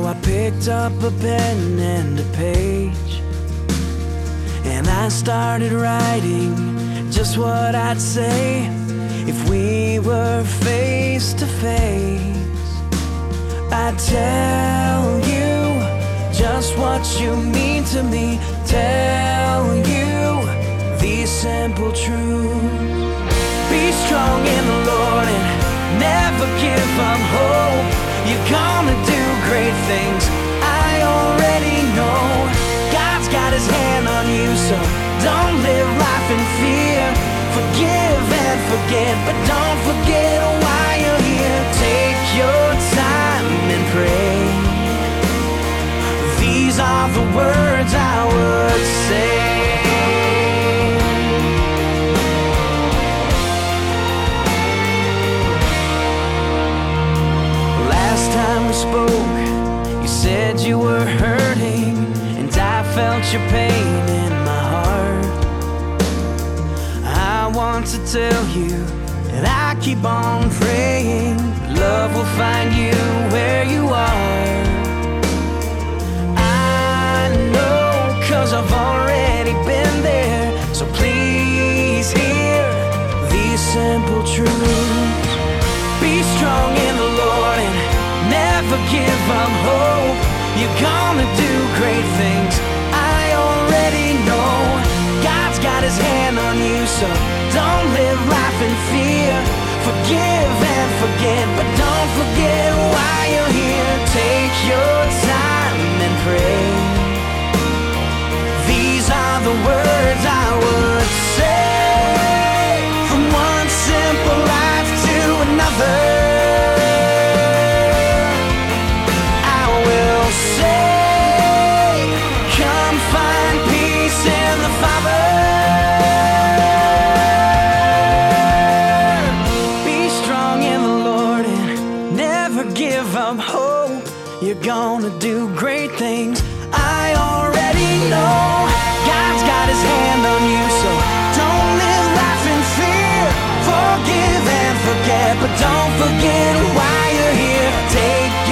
I picked up a pen and a page, and I started writing just what I'd say if we were face to face. I'd tell you just what you mean to me, tell you these simple truths. Be strong in the Lord and never give up hope. You're gonna do great things, I already know. God's got his hand on you, so don't live life in fear. Forgive and forget, but don't forget why you're here. Take your time and pray. These are the words I would say. Last time we spoke, you said you were hurting, and I felt your pain in my heart. I want to tell you that I keep on praying love will find you where you are. I know, 'cause I've already been there. So please hear these simple truths. Be strong in the Lord and never give up hope. You're gonna do great things, I already know. God's got his hand on you, so don't live life in fear. Forgive and forget, but don't forget why you're here. Take your time and pray. These are the words I would say. From one simple life to another, I will say, come find peace in the Father. Be strong in the Lord and never give up hope. You're gonna do great things, I already know. God's got his hand on you, so don't live life in fear. Forgive and forget, but don't forget why you're here. Take